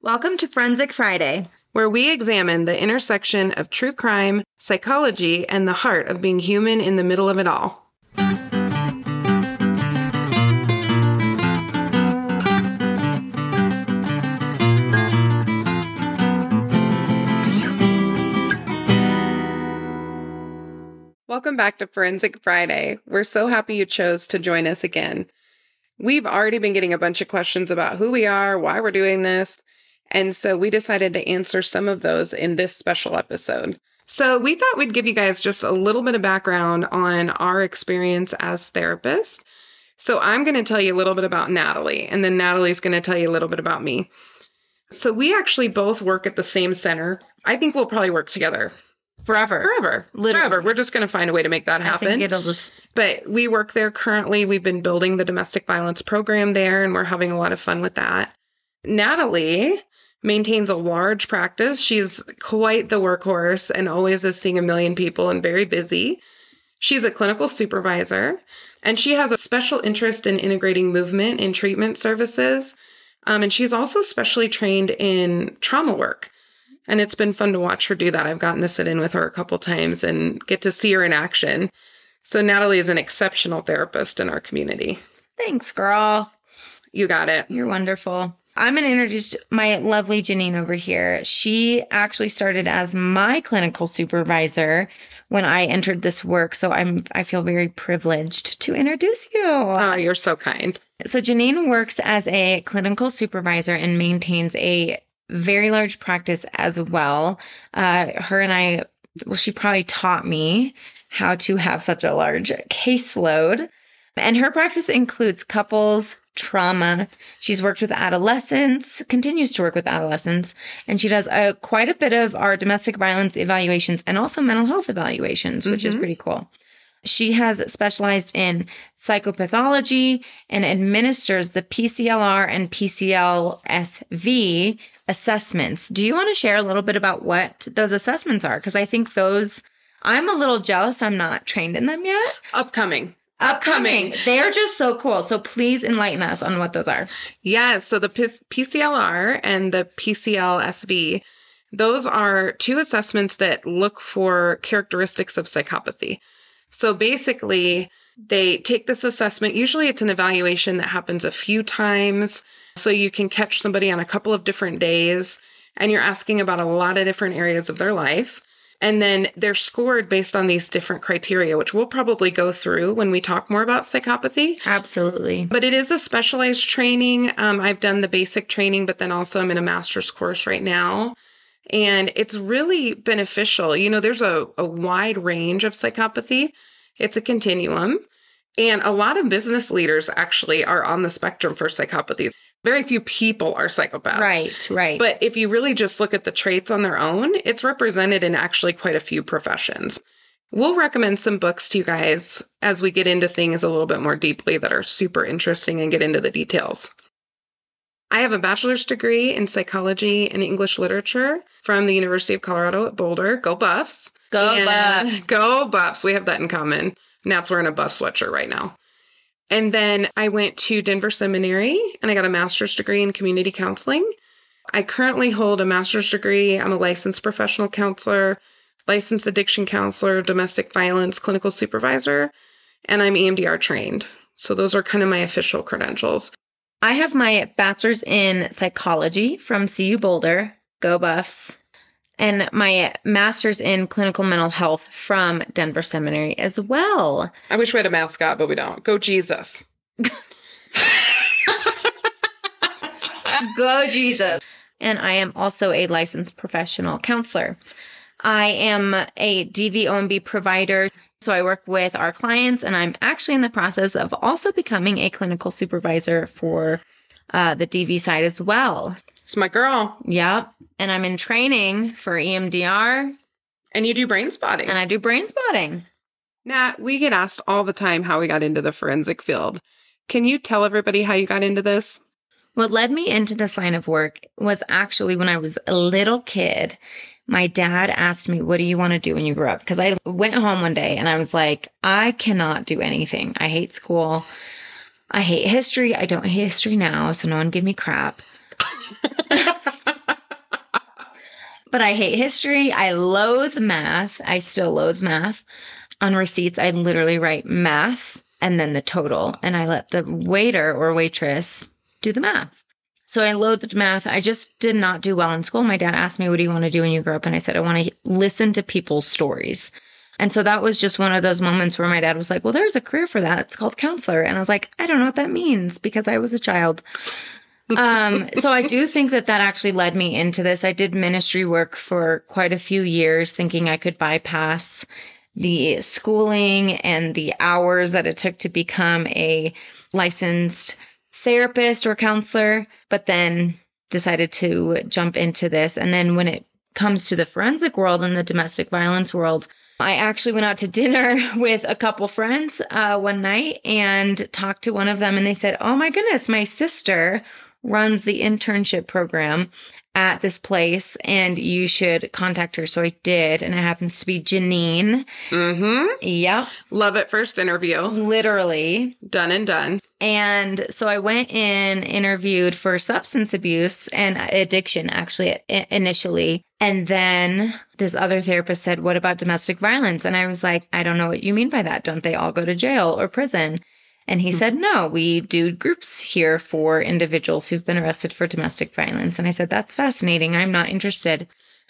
Welcome to Forensic Friday, where we examine the intersection of true crime, psychology, and the heart of being human in the middle of it all. Welcome back to Forensic Friday. We're so happy you chose to join us again. We've already been getting a bunch of questions about who we are, why we're doing this, and so we decided to answer some of those in this special episode. So we thought we'd give you guys just a little bit of background on our experience as therapists. So I'm going to tell you a little bit about Natalie, and then Natalie's going to tell you a little bit about me. So we actually both work at the same center. I think we'll probably work together. Forever. Literally. Forever. We're just going to find a way to make that happen. I think it'll just... But we work there currently. We've been building the domestic violence program there, and we're having a lot of fun with that. Natalie maintains a large practice. She's quite the workhorse and always is seeing a million people and very busy. She's a clinical supervisor, and she has a special interest in integrating movement in treatment services. And she's also specially trained in trauma work. And it's been fun to watch her do that. I've gotten to sit in with her a couple times and get to see her in action. So Natalie is an exceptional therapist in our community. Thanks, girl. You got it. You're wonderful. I'm going to introduce my lovely Janine over here. She actually started as my clinical supervisor when I entered this work. So I feel very privileged to introduce you. Oh, you're so kind. So Janine works as a clinical supervisor and maintains a very large practice as well. She probably taught me how to have such a large caseload. And her practice includes couples, trauma. She's worked with adolescents, continues to work with adolescents, and she does quite a bit of our domestic violence evaluations and also mental health evaluations, which is pretty cool. She has specialized in psychopathology and administers the PCLR and PCLSV assessments. Do you want to share a little bit about what those assessments are? Because I think I'm a little jealous I'm not trained in them yet. Upcoming. They're just so cool. So please enlighten us on what those are. Yeah, so the PCLR and the PCLSV, those are two assessments that look for characteristics of psychopathy. So basically, they take this assessment. Usually it's an evaluation that happens a few times. So you can catch somebody on a couple of different days, and you're asking about a lot of different areas of their life. And then they're scored based on these different criteria, which we'll probably go through when we talk more about psychopathy. Absolutely. But it is a specialized training. I've done the basic training, but then also I'm in a master's course right now. And it's really beneficial. You know, there's a wide range of psychopathy. It's a continuum. And a lot of business leaders actually are on the spectrum for psychopathy. Very few people are psychopaths. Right. But if you really just look at the traits on their own, it's represented in actually quite a few professions. We'll recommend some books to you guys as we get into things a little bit more deeply that are super interesting and get into the details. I have a bachelor's degree in psychology and English literature from the University of Colorado at Boulder. Go Buffs. Buffs. Go Buffs. We have that in common. Nat's wearing a Buff sweatshirt right now. And then I went to Denver Seminary and I got a master's degree in community counseling. I currently hold a master's degree. I'm a licensed professional counselor, licensed addiction counselor, domestic violence clinical supervisor, and I'm EMDR trained. So those are kind of my official credentials. I have my bachelor's in psychology from CU Boulder. Go Buffs. And my master's in clinical mental health from Denver Seminary as well. I wish we had a mascot, but we don't. Go Jesus. Go Jesus. And I am also a licensed professional counselor. I am a DV-OMB provider. So I work with our clients, and I'm actually in the process of also becoming a clinical supervisor for the DV side as well. It's my girl. Yep. And I'm in training for EMDR. And you do brain spotting. And I do brain spotting. Nat, we get asked all the time how we got into the forensic field. Can you tell everybody how you got into this? What led me into this line of work was actually when I was a little kid. My dad asked me, what do you want to do when you grow up? Because I went home one day and I was like, I cannot do anything. I hate school. I hate history. I don't hate history now, so no one give me crap. But I hate history. I loathe math. I still loathe math. On receipts, I literally write math and then the total, and I let the waiter or waitress do the math. So I loathed math. I just did not do well in school. My dad asked me, what do you want to do when you grow up? And I said, I want to listen to people's stories. And so that was just one of those moments where my dad was like, well, there's a career for that. It's called counselor. And I was like, I don't know what that means because I was a child. So I do think that actually led me into this. I did ministry work for quite a few years, thinking I could bypass the schooling and the hours that it took to become a licensed therapist or counselor, but then decided to jump into this. And then when it comes to the forensic world and the domestic violence world, I actually went out to dinner with a couple friends one night and talked to one of them, and they said, oh my goodness, my sister runs the internship program at this place and you should contact her. So I did, and it happens to be Janine. Mm-hmm. Yep. Love at first interview. Literally. Done and done. And so I went in, interviewed for substance abuse and addiction, actually, initially. And then this other therapist said, what about domestic violence? And I was like, I don't know what you mean by that. Don't they all go to jail or prison? And he said, no, we do groups here for individuals who've been arrested for domestic violence. And I said, that's fascinating. I'm not interested.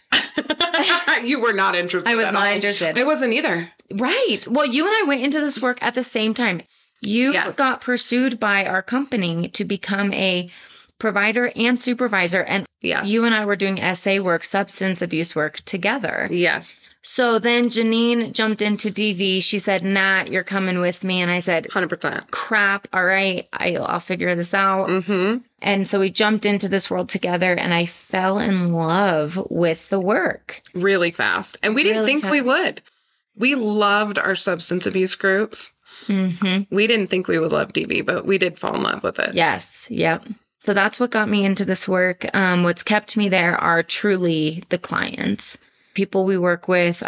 You were not interested. I was not interested. I wasn't either. Right. Well, you and I went into this work at the same time. You got pursued by our company to become a provider and supervisor. And you and I were doing SA work, substance abuse work together. Yes. So then Janine jumped into DV. She said, Nat, you're coming with me. And I said, 100%. Crap. All right. I'll figure this out. Mm-hmm. And so we jumped into this world together, and I fell in love with the work. Really fast. And we didn't think we would. We loved our substance abuse groups. Mm-hmm. We didn't think we would love DV, but we did fall in love with it. Yes. Yep. So that's what got me into this work. What's kept me there are truly the clients, people we work with.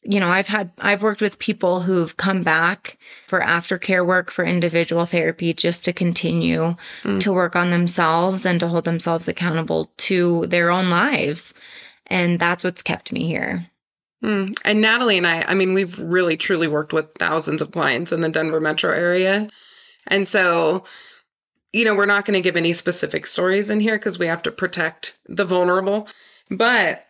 I've worked with people who've come back for aftercare work, for individual therapy, just to continue to work on themselves and to hold themselves accountable to their own lives. And that's what's kept me here. And Natalie and I mean, we've really, truly worked with thousands of clients in the Denver metro area. And so, we're not going to give any specific stories in here because we have to protect the vulnerable. But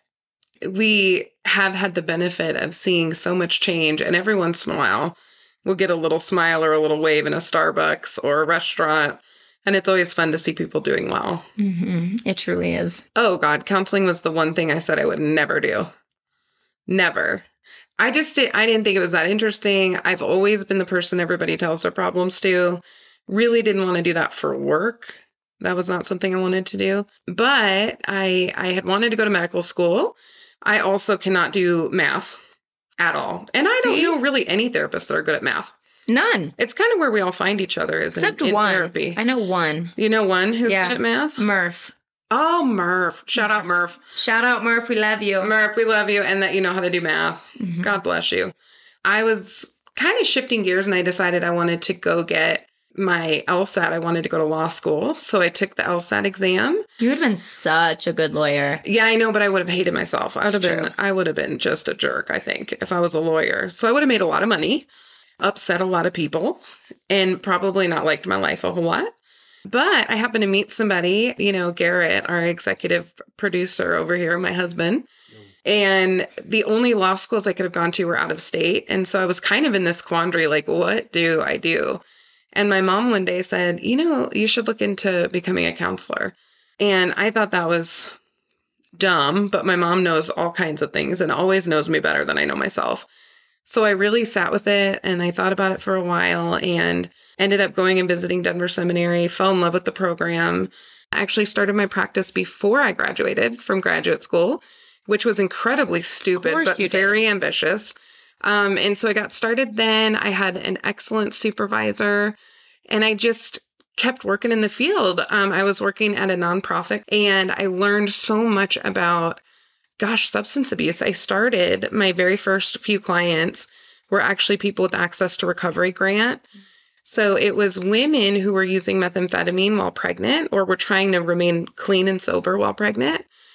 we have had the benefit of seeing so much change. And every once in a while, we'll get a little smile or a little wave in a Starbucks or a restaurant. And it's always fun to see people doing well. Mm-hmm. It truly is. Oh, God. Counseling was the one thing I said I would never do. Never. I didn't think it was that interesting. I've always been the person everybody tells their problems to. Really didn't want to do that for work. That was not something I wanted to do. But I had wanted to go to medical school. I also cannot do math at all. And I don't know really any therapists that are good at math. None. It's kind of where we all find each other is except in one therapy. I know one. You know one who's good at math? Murph. Oh, Murph. Shout out, Murph. Shout out, Murph. We love you. Murph, we love you. And that you know how to do math. Mm-hmm. God bless you. I was kind of shifting gears and I decided I wanted to go get my LSAT. I wanted to go to law school. So I took the LSAT exam. You would have been such a good lawyer. Yeah, I know, but I would have hated myself. I would have been just a jerk, I think, if I was a lawyer. So I would have made a lot of money, upset a lot of people, and probably not liked my life a whole lot. But I happened to meet somebody, Garrett, our executive producer over here, my husband. And the only law schools I could have gone to were out of state. And so I was kind of in this quandary, like, what do I do? And my mom one day said, you should look into becoming a counselor. And I thought that was dumb, but my mom knows all kinds of things and always knows me better than I know myself. So I really sat with it and I thought about it for a while and ended up going and visiting Denver Seminary, fell in love with the program. I actually started my practice before I graduated from graduate school, which was incredibly stupid, but very ambitious. And so I got started then. I had an excellent supervisor and I just kept working in the field. I was working at a nonprofit and I learned so much about, substance abuse. I started my very first few clients were actually people with access to recovery grant. So it was women who were using methamphetamine while pregnant or were trying to remain clean and sober while pregnant.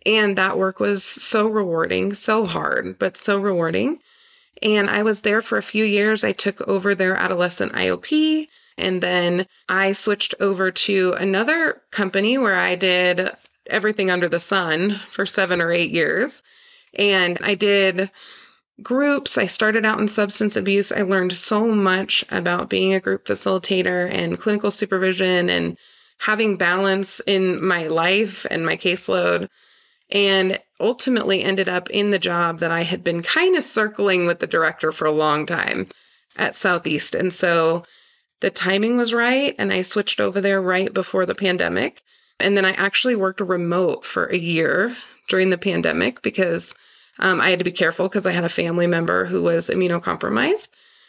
And that work was so rewarding, so hard, but so rewarding. And I was there for a few years. I took over their adolescent IOP, and then I switched over to another company where I did everything under the sun for 7 or 8 years. And I did groups. I started out in substance abuse. I learned so much about being a group facilitator and clinical supervision and having balance in my life and my caseload, and ultimately ended up in the job that I had been kind of circling with the director for a long time at Southeast. And so the timing was right, and I switched over there right before the pandemic. And then I actually worked remote for a year during the pandemic because I had to be careful because I had a family member who was immunocompromised.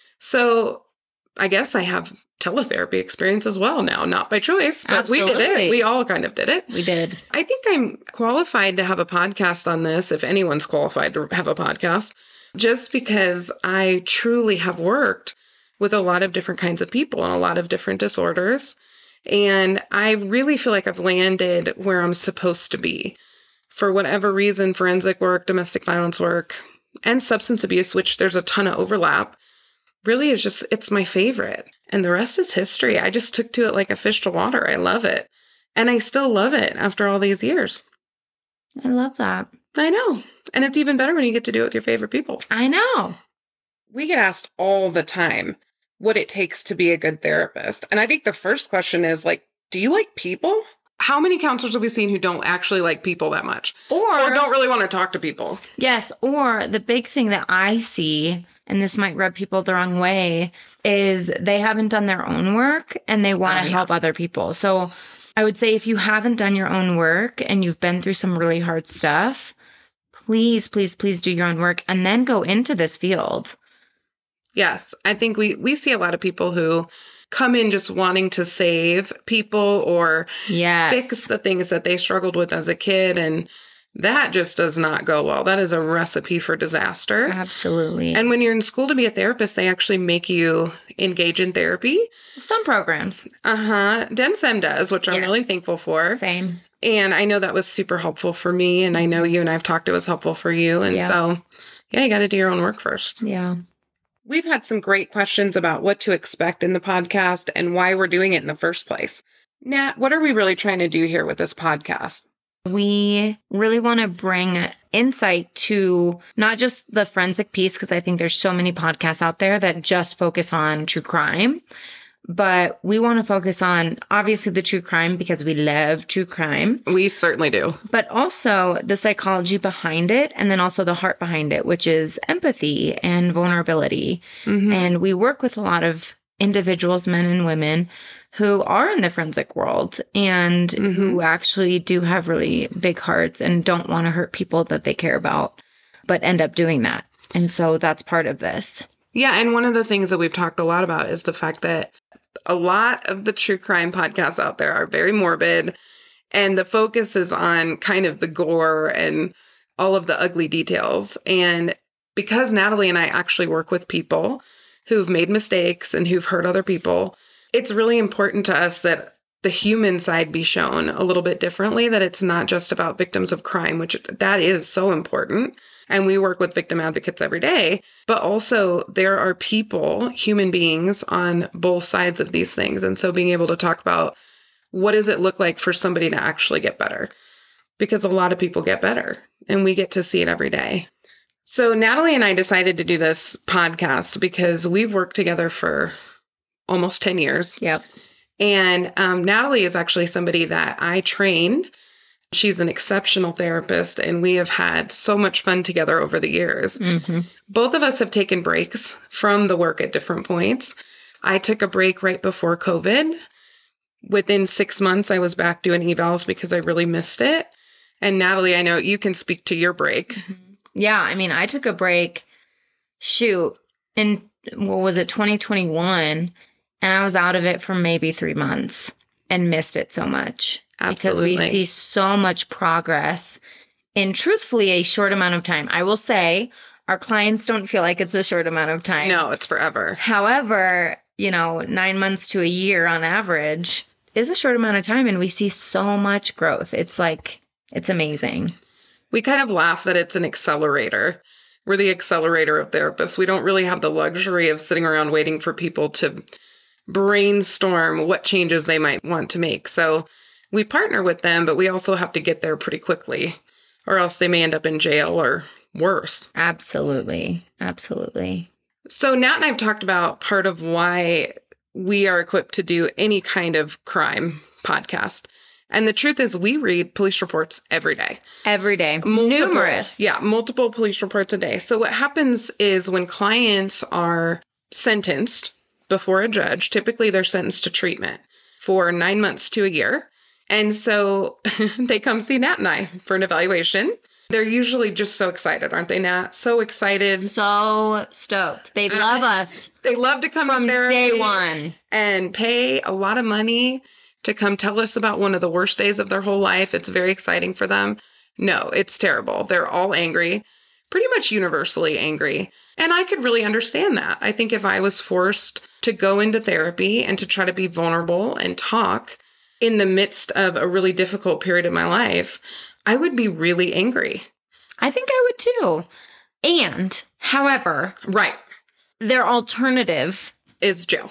So I guess I have teletherapy experience as well now, not by choice, but Absolutely. we did it. We all kind of did it. We did. I think I'm qualified to have a podcast on this, if anyone's qualified to have a podcast, just because I truly have worked with a lot of different kinds of people and a lot of different disorders. And I really feel like I've landed where I'm supposed to be. For whatever reason, forensic work, domestic violence work, and substance abuse, which there's a ton of overlap, really is just, it's my favorite. And the rest is history. I just took to it like a fish to water. I love it. And I still love it after all these years. I love that. I know. And it's even better when you get to do it with your favorite people. I know. We get asked all the time what it takes to be a good therapist. And I think the first question is like, do you like people? How many counselors have we seen who don't actually like people that much? Or don't really want to talk to people? Yes. Or the big thing that I see, and this might rub people the wrong way, is they haven't done their own work and they want to help other people. So I would say if you haven't done your own work and you've been through some really hard stuff, please, please, please do your own work and then go into this field. Yes. I think we see a lot of people who come in just wanting to save people or fix the things that they struggled with as a kid. And that just does not go well. That is a recipe for disaster. Absolutely. And when you're in school to be a therapist, they actually make you engage in therapy. Some programs. DenSem does, which I'm really thankful for. Same. And I know that was super helpful for me. And I know you and I've talked, it was helpful for you. And so, you got to do your own work first. Yeah. We've had some great questions about what to expect in the podcast and why we're doing it in the first place. Nat, what are we really trying to do here with this podcast? We really want to bring insight to not just the forensic piece, because I think there's so many podcasts out there that just focus on true crime, but we want to focus on obviously the true crime because we love true crime. We certainly do. But also the psychology behind it, and then also the heart behind it, which is empathy and vulnerability. Mm-hmm. And we work with a lot of individuals, men and women, who are in the forensic world and who actually do have really big hearts and don't want to hurt people that they care about, but end up doing that. And so that's part of this. Yeah. And one of the things that we've talked a lot about is the fact that a lot of the true crime podcasts out there are very morbid, and the focus is on kind of the gore and all of the ugly details. And because Natalie and I actually work with people who've made mistakes and who've hurt other people, it's really important to us that the human side be shown a little bit differently, that it's not just about victims of crime, which that is so important. And we work with victim advocates every day, but also there are people, human beings on both sides of these things. And so being able to talk about what does it look like for somebody to actually get better? Because a lot of people get better and we get to see it every day. So Natalie and I decided to do this podcast because we've worked together for almost 10 years. Yep. And Natalie is actually somebody that I trained. She's an exceptional therapist, and we have had so much fun together over the years. Mm-hmm. Both of us have taken breaks from the work at different points. I took a break right before COVID. Within 6 months, I was back doing evals because I really missed it. And Natalie, I know you can speak to your break. Mm-hmm. Yeah, I mean, I took a break, in, 2021, and I was out of it for maybe 3 months and missed it so much. Absolutely. Because we see so much progress in truthfully a short amount of time. I will say our clients don't feel like it's a short amount of time. No, it's forever. However, 9 months to a year on average is a short amount of time, and we see so much growth. It's amazing. We kind of laugh that it's an accelerator. We're the accelerator of therapists. We don't really have the luxury of sitting around waiting for people to brainstorm what changes they might want to make. So we partner with them, but we also have to get there pretty quickly, or else they may end up in jail or worse. Absolutely. Absolutely. So Nat and I have talked about part of why we are equipped to do any kind of crime podcast. And the truth is we read police reports every day. Every day. Numerous. Yeah, multiple police reports a day. So what happens is when clients are sentenced before a judge, typically they're sentenced to treatment for 9 months to a year. And so they come see Nat and I for an evaluation. They're usually just so excited, aren't they, Nat? So excited. So stoked. They love us. They love to come from there day one and pay a lot of money to come tell us about one of the worst days of their whole life. It's very exciting for them. No, it's terrible. They're all angry, pretty much universally angry. And I could really understand that. I think if I was forced to go into therapy and to try to be vulnerable and talk in the midst of a really difficult period of my life, I would be really angry. I think I would too. And, however, right, their alternative is jail.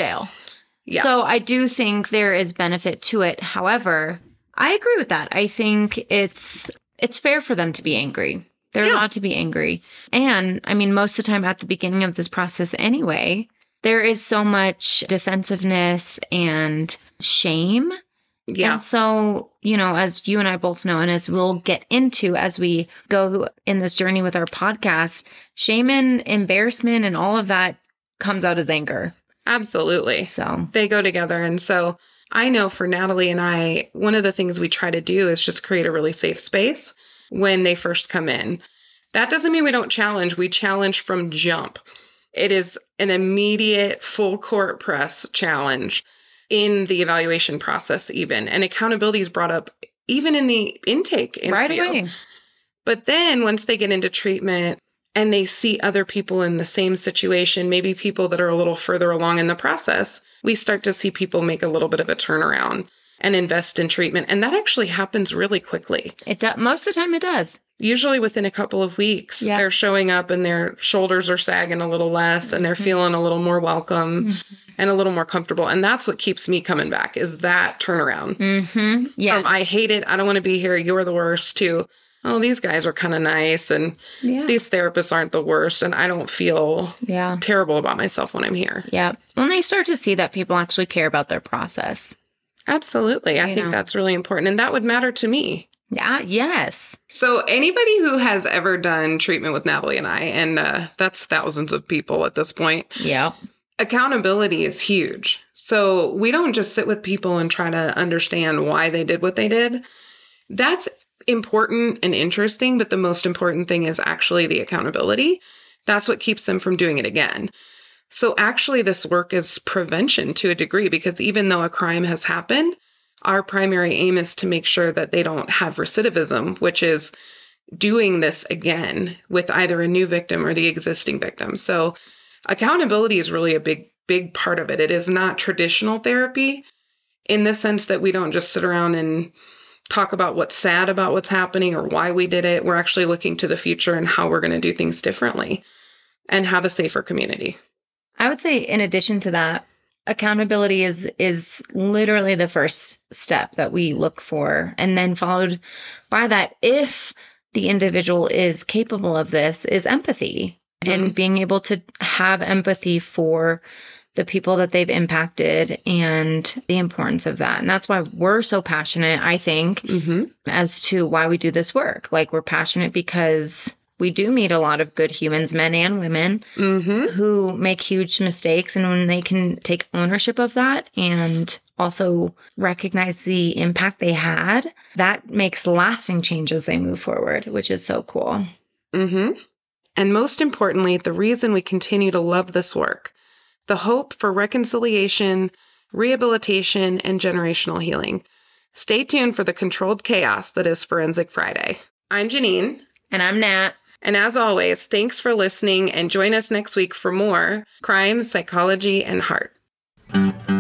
Yeah. So I do think there is benefit to it. However, I agree with that. I think it's fair for them to be angry. They're allowed to be angry. And I mean, most of the time at the beginning of this process anyway, there is so much defensiveness and shame. Yeah. And so, you know, as you and I both know, and as we'll get into as we go in this journey with our podcast, shame and embarrassment and all of that comes out as anger. Absolutely. So they go together. And so I know for Natalie and I, one of the things we try to do is just create a really safe space when they first come in. That doesn't mean we don't challenge. We challenge from jump. It is an immediate full court press challenge in the evaluation process even. And accountability is brought up even in the intake interview. Right away. But then once they get into treatment and they see other people in the same situation, maybe people that are a little further along in the process, we start to see people make a little bit of a turnaround and invest in treatment. And that actually happens really quickly. It does. Most of the time it does. Usually within a couple of weeks, they're showing up and their shoulders are sagging a little less and they're feeling a little more welcome and a little more comfortable. And that's what keeps me coming back is that turnaround. Yeah. I hate it. I don't want to be here. You're the worst to, oh, these guys are kind of nice and these therapists aren't the worst. And I don't feel terrible about myself when I'm here. Yeah. When they start to see that people actually care about their process. Absolutely. I think that's really important. And that would matter to me. Yeah. Yes. So anybody who has ever done treatment with Natalie and I, and that's thousands of people at this point. Yeah. Accountability is huge. So we don't just sit with people and try to understand why they did what they did. That's important and interesting, but the most important thing is actually the accountability. That's what keeps them from doing it again. So actually this work is prevention to a degree, because even though a crime has happened, our primary aim is to make sure that they don't have recidivism, which is doing this again with either a new victim or the existing victim. So accountability is really a big part of it. It is not traditional therapy in the sense that we don't just sit around and talk about what's sad about what's happening or why we did it. We're actually looking to the future and how we're going to do things differently and have a safer community. I would say in addition to that, accountability is literally the first step that we look for. And then followed by that, if the individual is capable of this, is empathy and being able to have empathy for the people that they've impacted and the importance of that. And that's why we're so passionate, I think, as to why we do this work. Like, we're passionate because we do meet a lot of good humans, men and women, who make huge mistakes. And when they can take ownership of that and also recognize the impact they had, that makes lasting change as they move forward, which is so cool. And most importantly, the reason we continue to love this work, the hope for reconciliation, rehabilitation, and generational healing. Stay tuned for the controlled chaos that is Forensic Friday. I'm Janine. And I'm Nat. And as always, thanks for listening, and join us next week for more Crime, Psychology, and Heart.